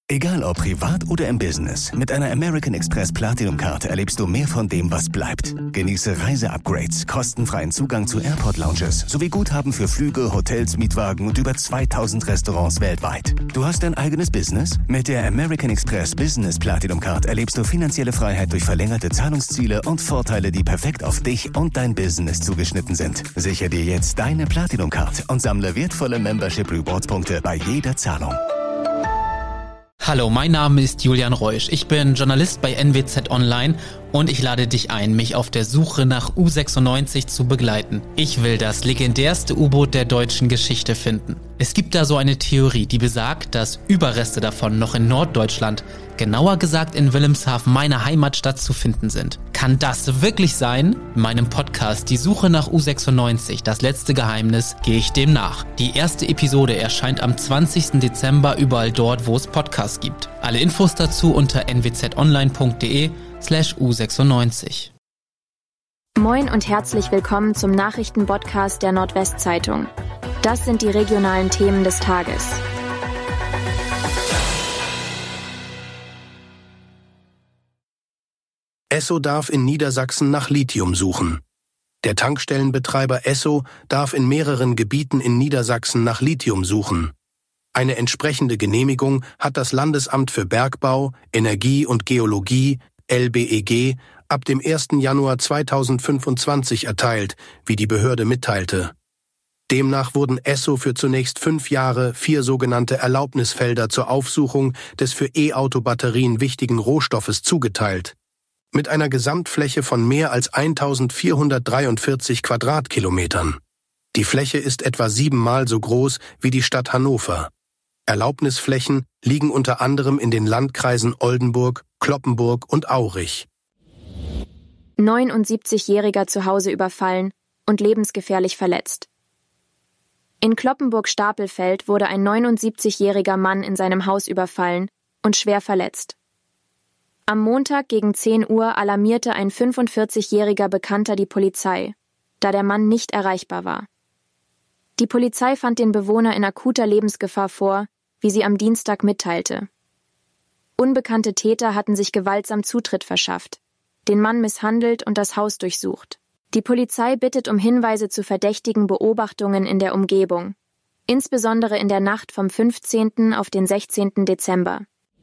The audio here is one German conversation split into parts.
Egal ob privat oder im Business, mit einer American Express Platinum Card erlebst du mehr von dem, was bleibt. Genieße Reise-Upgrades, kostenfreien Zugang zu Airport-Lounges sowie Guthaben für Flüge, Hotels, Mietwagen und über 2000 Restaurants weltweit. Du hast dein eigenes Business? Mit der American Express Business Platinum Card erlebst du finanzielle Freiheit durch verlängerte Zahlungsziele und Vorteile, die perfekt auf dich und dein Business zugeschnitten sind. Sichere dir jetzt deine Platinum Card und sammle wertvolle Membership Rewards Punkte bei jeder Zahlung. Hallo, mein Name ist Julian Reusch. Ich bin Journalist bei NWZ Online und ich lade dich ein, mich auf der Suche nach U96 zu begleiten. Ich will das legendärste U-Boot der deutschen Geschichte finden. Es gibt da so eine Theorie, die besagt, dass Überreste davon noch in Norddeutschland, genauer gesagt in Wilhelmshaven, meiner Heimatstadt, zu finden sind. Kann das wirklich sein? In meinem Podcast Die Suche nach U96, das letzte Geheimnis, gehe ich dem nach. Die erste Episode erscheint am 20. Dezember überall dort, wo es Podcasts gibt. Alle Infos dazu unter nwzonline.de/U96. Moin und herzlich willkommen zum Nachrichtenpodcast der Nordwestzeitung. Das sind die regionalen Themen des Tages. Esso darf in Niedersachsen nach Lithium suchen. Der Tankstellenbetreiber Esso darf in mehreren Gebieten in Niedersachsen nach Lithium suchen. Eine entsprechende Genehmigung hat das Landesamt für Bergbau, Energie und Geologie, LBEG, ab dem 1. Januar 2025 erteilt, wie die Behörde mitteilte. Demnach wurden Esso für zunächst 5 Jahre 4 sogenannte Erlaubnisfelder zur Aufsuchung des für E-Auto-Batterien wichtigen Rohstoffes zugeteilt. Mit einer Gesamtfläche von mehr als 1443 Quadratkilometern. Die Fläche ist etwa 7-mal so groß wie die Stadt Hannover. Erlaubnisflächen liegen unter anderem in den Landkreisen Oldenburg, Cloppenburg und Aurich. 79-Jähriger zu Hause überfallen und lebensgefährlich verletzt. In Cloppenburg-Stapelfeld wurde ein 79-jähriger Mann in seinem Haus überfallen und schwer verletzt. Am Montag gegen 10 Uhr alarmierte ein 45-jähriger Bekannter die Polizei, da der Mann nicht erreichbar war. Die Polizei fand den Bewohner in akuter Lebensgefahr vor, wie sie am Dienstag mitteilte. Unbekannte Täter hatten sich gewaltsam Zutritt verschafft, den Mann misshandelt und das Haus durchsucht. Die Polizei bittet um Hinweise zu verdächtigen Beobachtungen in der Umgebung, insbesondere in der Nacht vom 15. auf den 16. Dezember.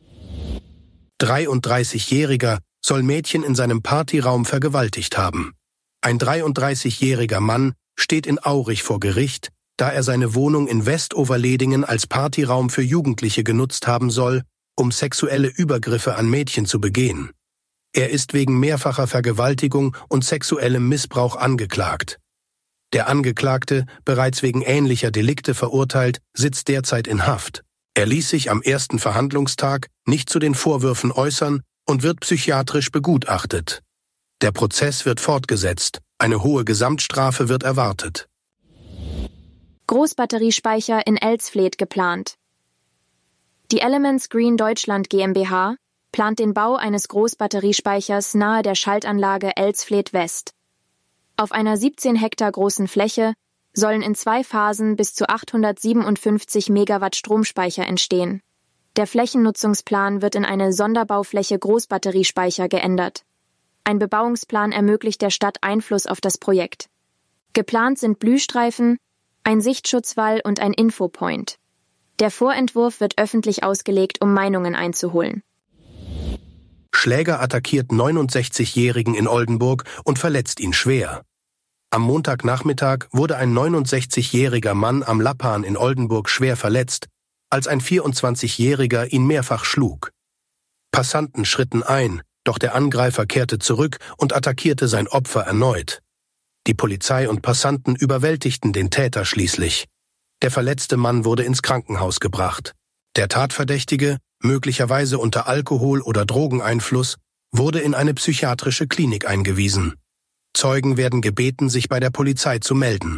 33-Jähriger soll Mädchen in seinem Partyraum vergewaltigt haben. Ein 33-jähriger Mann steht in Aurich vor Gericht, da er seine Wohnung in Westoverledingen als Partyraum für Jugendliche genutzt haben soll, um sexuelle Übergriffe an Mädchen zu begehen. Er ist wegen mehrfacher Vergewaltigung und sexuellem Missbrauch angeklagt. Der Angeklagte, bereits wegen ähnlicher Delikte verurteilt, sitzt derzeit in Haft. Er ließ sich am ersten Verhandlungstag nicht zu den Vorwürfen äußern und wird psychiatrisch begutachtet. Der Prozess wird fortgesetzt. Eine hohe Gesamtstrafe wird erwartet. Großbatteriespeicher in Elsfleth geplant. Die Elements Green Deutschland GmbH plant den Bau eines Großbatteriespeichers nahe der Schaltanlage Elsfleth West. Auf einer 17 Hektar großen Fläche sollen in 2 Phasen bis zu 857 Megawatt Stromspeicher entstehen. Der Flächennutzungsplan wird in eine Sonderbaufläche Großbatteriespeicher geändert. Ein Bebauungsplan ermöglicht der Stadt Einfluss auf das Projekt. Geplant sind Blühstreifen, ein Sichtschutzwall und ein Infopoint. Der Vorentwurf wird öffentlich ausgelegt, um Meinungen einzuholen. Schläger attackiert 69-Jährigen in Oldenburg und verletzt ihn schwer. Am Montagnachmittag wurde ein 69-jähriger Mann am Lappan in Oldenburg schwer verletzt, als ein 24-jähriger ihn mehrfach schlug. Passanten schritten ein, doch der Angreifer kehrte zurück und attackierte sein Opfer erneut. Die Polizei und Passanten überwältigten den Täter schließlich. Der verletzte Mann wurde ins Krankenhaus gebracht. Der Tatverdächtige, möglicherweise unter Alkohol- oder Drogeneinfluss, wurde in eine psychiatrische Klinik eingewiesen. Zeugen werden gebeten, sich bei der Polizei zu melden.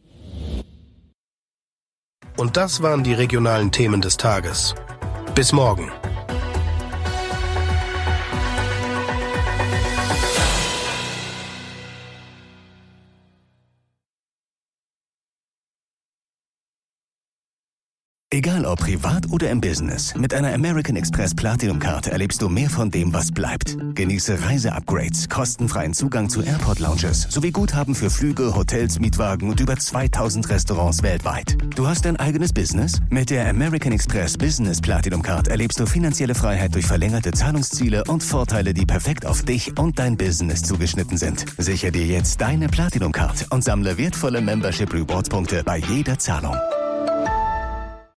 Und das waren die regionalen Themen des Tages. Bis morgen. Egal ob privat oder im Business, mit einer American Express Platinum Card erlebst du mehr von dem, was bleibt. Genieße Reiseupgrades, kostenfreien Zugang zu Airport Lounges sowie Guthaben für Flüge, Hotels, Mietwagen und über 2000 Restaurants weltweit. Du hast dein eigenes Business? Mit der American Express Business Platinum Card erlebst du finanzielle Freiheit durch verlängerte Zahlungsziele und Vorteile, die perfekt auf dich und dein Business zugeschnitten sind. Sichere dir jetzt deine Platinum Card und sammle wertvolle Membership Rewards Punkte bei jeder Zahlung.